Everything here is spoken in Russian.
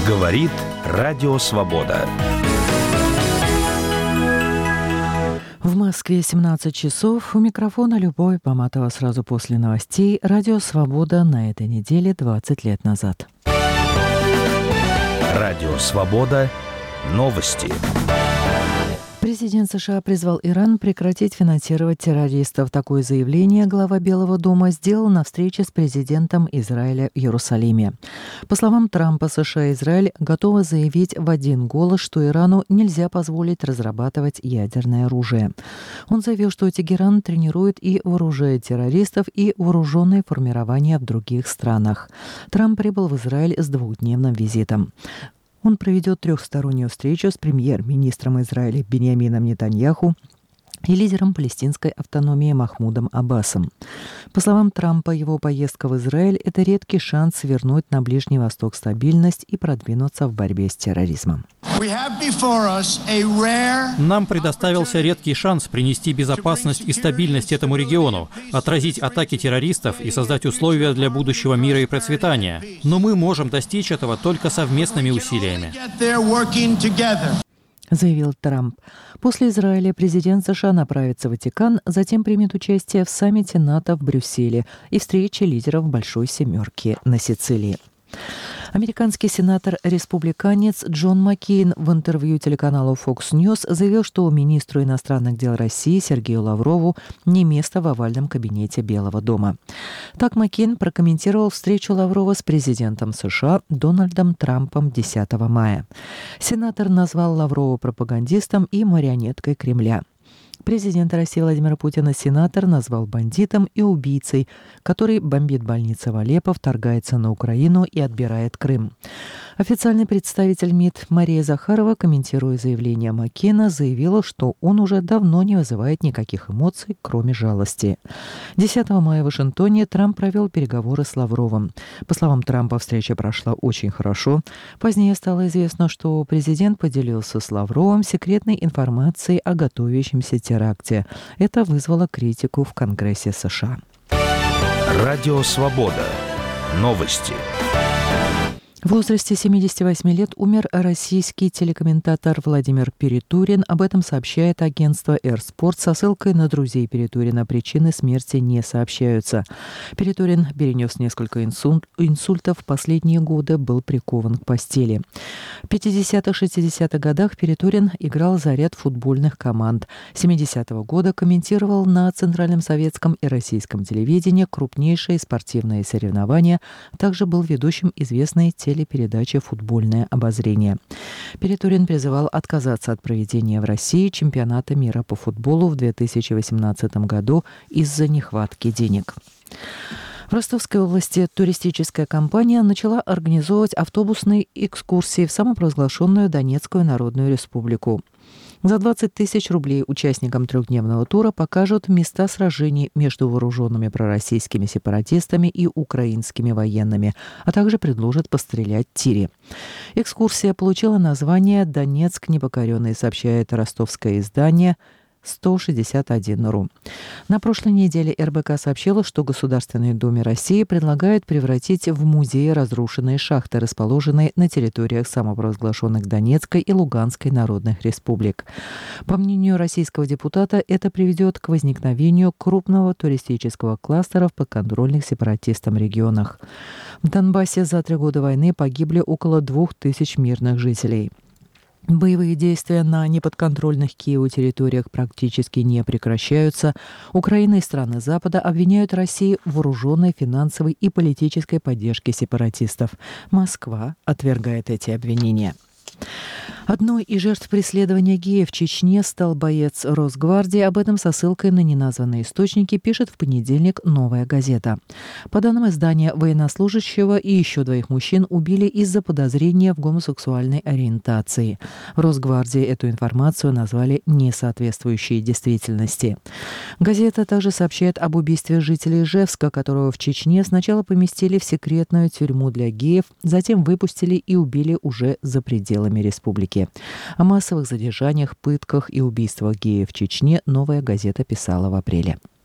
Говорит Радио Свобода. В Москве 17 часов. У микрофона Любовь Поматова сразу после новостей. Радио «Свобода» на этой неделе 20 лет назад. Радио «Свобода». Новости. Президент США призвал Иран прекратить финансировать террористов. Такое заявление глава Белого дома сделал на встрече с президентом Израиля в Иерусалиме. По словам Трампа, США и Израиль готовы заявить в один голос, что Ирану нельзя позволить разрабатывать ядерное оружие. Он заявил, что Тегеран тренирует и вооружает террористов и вооруженные формирования в других странах. Трамп прибыл в Израиль с двухдневным визитом. Он проведет трехстороннюю встречу с премьер-министром Израиля Биньямином Нетаньяху и лидером палестинской автономии Махмудом Аббасом. По словам Трампа, его поездка в Израиль – это редкий шанс вернуть на Ближний Восток стабильность и продвинуться в борьбе с терроризмом. Нам предоставился редкий шанс принести безопасность и стабильность этому региону, отразить атаки террористов и создать условия для будущего мира и процветания. Но мы можем достичь этого только совместными усилиями, заявил Трамп. После Израиля президент США направится в Ватикан, затем примет участие в саммите НАТО в Брюсселе и встрече лидеров Большой Семерки на Сицилии. Американский сенатор-республиканец Джон Маккейн в интервью телеканалу Fox News заявил, что министру иностранных дел России Сергею Лаврову не место в овальном кабинете Белого дома. Так Маккейн прокомментировал встречу Лаврова с президентом США Дональдом Трампом 10 мая. Сенатор назвал Лаврова пропагандистом и марионеткой Кремля. Президент России Владимир Путин сенатор назвал бандитом и убийцей, который бомбит больницы в Алеппо, вторгается на Украину и отбирает Крым. Официальный представитель МИД Мария Захарова, комментируя заявление Маккейна, заявила, что он уже давно не вызывает никаких эмоций, кроме жалости. 10 мая в Вашингтоне Трамп провел переговоры с Лавровым. По словам Трампа, встреча прошла очень хорошо. Позднее стало известно, что президент поделился с Лавровым секретной информацией о готовящемся теракте. Это вызвало критику в Конгрессе США. Радио «Свобода». Новости. В возрасте 78 лет умер российский телекомментатор Владимир Перетурин. Об этом сообщает агентство «Эрспорт» со ссылкой на друзей Перетурина. Причины смерти не сообщаются. Перетурин перенес несколько инсультов. В последние годы был прикован к постели. В 50-60-х годах Перетурин играл за ряд футбольных команд. 70-го года комментировал на Центральном советском и российском телевидении крупнейшие спортивные соревнования. Также был ведущим известной телепередачи «Футбольное обозрение». Перетурин призывал отказаться от проведения в России чемпионата мира по футболу в 2018 году из-за нехватки денег. В Ростовской области туристическая компания начала организовывать автобусные экскурсии в самопровозглашенную Донецкую Народную Республику. За 20 тысяч рублей участникам трехдневного тура покажут места сражений между вооруженными пророссийскими сепаратистами и украинскими военными, а также предложат пострелять в тире. Экскурсия получила название «Донецк непокоренный», сообщает ростовское издание 161.ру. На прошлой неделе РБК сообщила, что Государственной Думе России предлагают превратить в музей разрушенные шахты, расположенные на территориях самопровозглашенных Донецкой и Луганской народных республик. По мнению российского депутата, это приведет к возникновению крупного туристического кластера в подконтрольных сепаратистам регионах. В Донбассе за 3 года войны погибли около 2000 мирных жителей. Боевые действия на неподконтрольных Киеву территориях практически не прекращаются. Украина и страны Запада обвиняют Россию в вооруженной, финансовой и политической поддержке сепаратистов. Москва отвергает эти обвинения. Одной из жертв преследования геев в Чечне стал боец Росгвардии. Об этом со ссылкой на неназванные источники пишет в понедельник «Новая газета». По данным издания, военнослужащего и еще 2 мужчин убили из-за подозрения в гомосексуальной ориентации. В Росгвардии эту информацию назвали несоответствующей действительности. Газета также сообщает об убийстве жителя Ижевска, которого в Чечне сначала поместили в секретную тюрьму для геев, затем выпустили и убили уже за пределами республики. О массовых задержаниях, пытках и убийствах геев в Чечне «Новая газета» писала в апреле.